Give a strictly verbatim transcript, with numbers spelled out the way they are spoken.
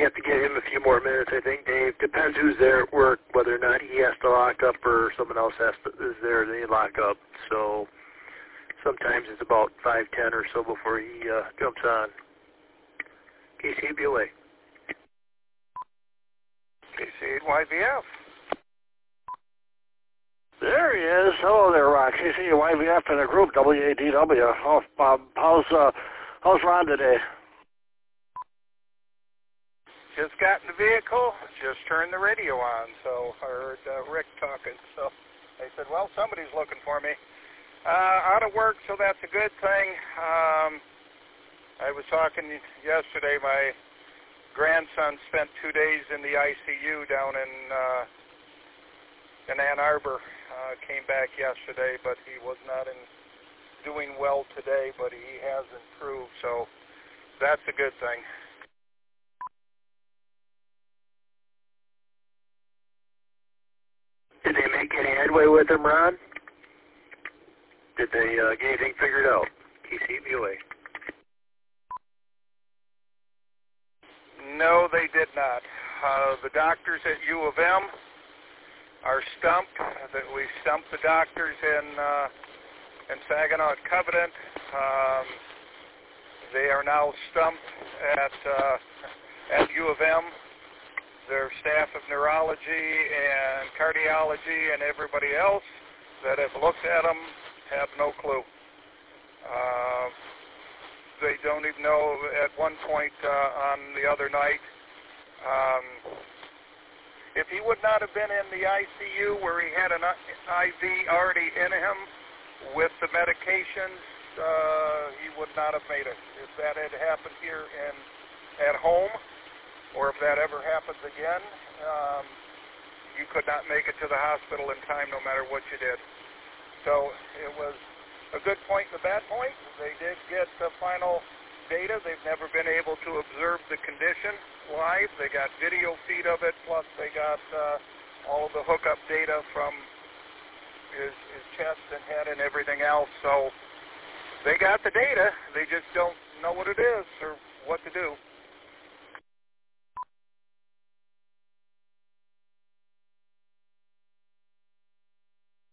have to give him a few more minutes, I think, Dave. Depends who's there at work, whether or not he has to lock up or someone else has to, is there, they lock up. So sometimes it's about five ten or so before he uh, jumps on. Casey, be away. Casey, Y V F. There he is. Hello there, uh, Casey, Y V F in the group, W A D W. Oh, Bob, how's, uh, how's Ron today? Just got in the vehicle, just turned the radio on, so I heard uh, Rick talking. So I said, well, somebody's looking for me. Uh, out of work, so that's a good thing. Um, I was talking yesterday, my grandson spent two days in the I C U down in uh, in Ann Arbor. Uh, came back yesterday, but he was not in doing well today, but he has improved, so that's a good thing. Did they make any headway with him, Ron? Did they uh, get anything figured out? K C B O A. No, they did not. Uh, the doctors at U of M are stumped. That we stumped the doctors in uh, in Saginaw at Covenant. Um, they are now stumped at uh, at U of M. Their staff of neurology and cardiology and everybody else that have looked at them have no clue. Uh, they don't even know. At one point uh, on the other night, um, if he would not have been in the I C U where he had an I V already in him with the medications, uh, he would not have made it. If that had happened here in at home, or if that ever happens again, um, you could not make it to the hospital in time no matter what you did. So it was a good point and a bad point. They did get the final data. They've never been able to observe the condition live. They got video feed of it, plus they got uh, all of the hookup data from his, his chest and head and everything else. So they got the data. They just don't know what it is or what to do.